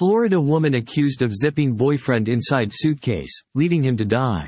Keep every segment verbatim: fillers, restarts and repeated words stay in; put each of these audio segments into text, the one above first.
Florida woman accused of zipping boyfriend inside suitcase, leaving him to die.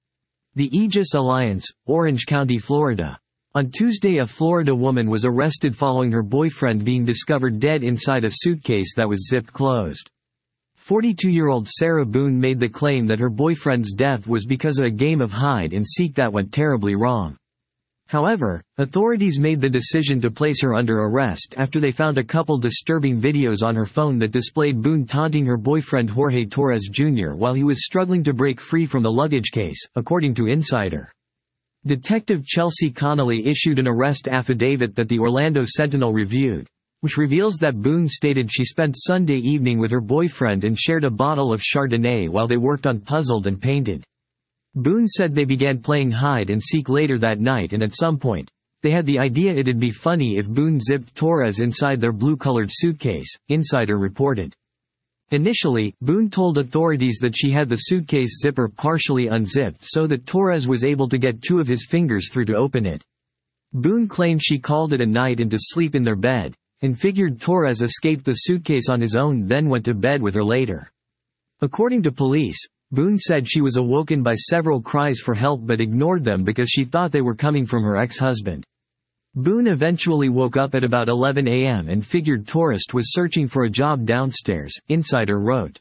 The Aegis Alliance, Orange County, Florida. On Tuesday, a Florida woman was arrested following her boyfriend being discovered dead inside a suitcase that was zipped closed. forty-two-year-old Sarah Boone made the claim that her boyfriend's death was because of a game of hide and seek that went terribly wrong. However, authorities made the decision to place her under arrest after they found a couple disturbing videos on her phone that displayed Boone taunting her boyfriend Jorge Torres Junior while he was struggling to break free from the luggage case, according to Insider. Detective Chelsea Connolly issued an arrest affidavit that the Orlando Sentinel reviewed, which reveals that Boone stated she spent Sunday evening with her boyfriend and shared a bottle of Chardonnay while they worked on Puzzled and Painted. Boone said they began playing hide and seek later that night, and at some point, they had the idea it'd be funny if Boone zipped Torres inside their blue-colored suitcase, Insider reported. Initially, Boone told authorities that she had the suitcase zipper partially unzipped so that Torres was able to get two of his fingers through to open it. Boone claimed she called it a night and to sleep in their bed, and figured Torres escaped the suitcase on his own, then went to bed with her later. According to police, Boone said she was awoken by several cries for help but ignored them because she thought they were coming from her ex-husband. Boone eventually woke up at about eleven a m and figured Torres was searching for a job downstairs, Insider wrote.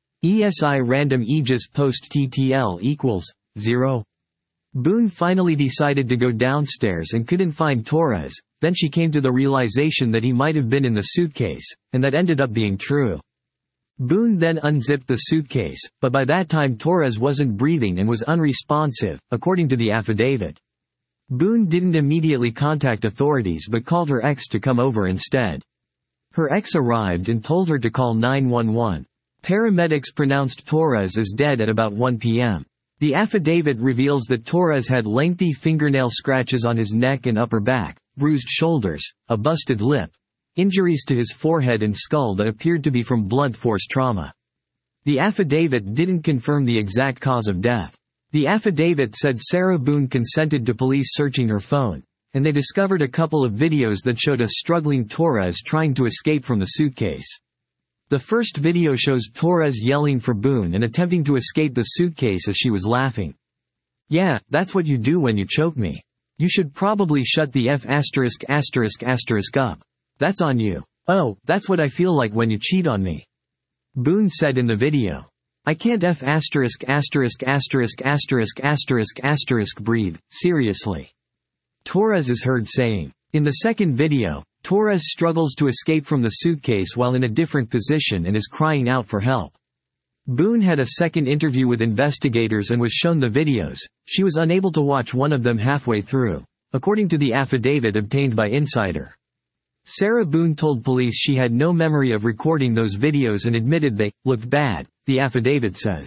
E S I random Aegis post T T L equals zero. Boone finally decided to go downstairs and couldn't find Torres, then she came to the realization that he might have been in the suitcase, and that ended up being true. Boone then unzipped the suitcase, but by that time Torres wasn't breathing and was unresponsive, according to the affidavit. Boone didn't immediately contact authorities but called her ex to come over instead. Her ex arrived and told her to call nine one one. Paramedics pronounced Torres as dead at about one p m The affidavit reveals that Torres had lengthy fingernail scratches on his neck and upper back, bruised shoulders, a busted lip, injuries to his forehead and skull that appeared to be from blunt force trauma. The affidavit didn't confirm the exact cause of death. The affidavit said Sarah Boone consented to police searching her phone, and they discovered a couple of videos that showed a struggling Torres trying to escape from the suitcase. The first video shows Torres yelling for Boone and attempting to escape the suitcase as she was laughing. "Yeah, that's what you do when you choke me. You should probably shut the F asterisk asterisk asterisk up. That's on you. Oh, that's what I feel like when you cheat on me," Boone said in the video. "I can't F asterisk asterisk asterisk asterisk asterisk asterisk breathe, seriously," Torres is heard saying. In the second video, Torres struggles to escape from the suitcase while in a different position and is crying out for help. Boone had a second interview with investigators and was shown the videos. She was unable to watch one of them halfway through, according to the affidavit obtained by Insider. Sarah Boone told police she had no memory of recording those videos and admitted they looked bad, the affidavit says.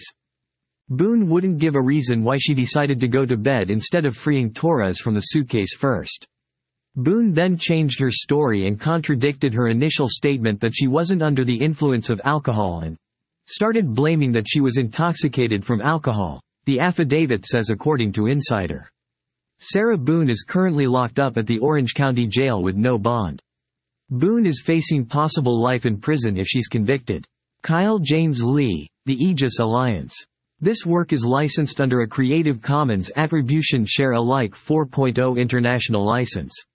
Boone wouldn't give a reason why she decided to go to bed instead of freeing Torres from the suitcase first. Boone then changed her story and contradicted her initial statement that she wasn't under the influence of alcohol and started blaming that she was intoxicated from alcohol, the affidavit says according to Insider. Sarah Boone is currently locked up at the Orange County Jail with no bond. Boone is facing possible life in prison if she's convicted. Kyle James Lee, The Aegis Alliance. This work is licensed under a Creative Commons Attribution Share Alike four point oh international license.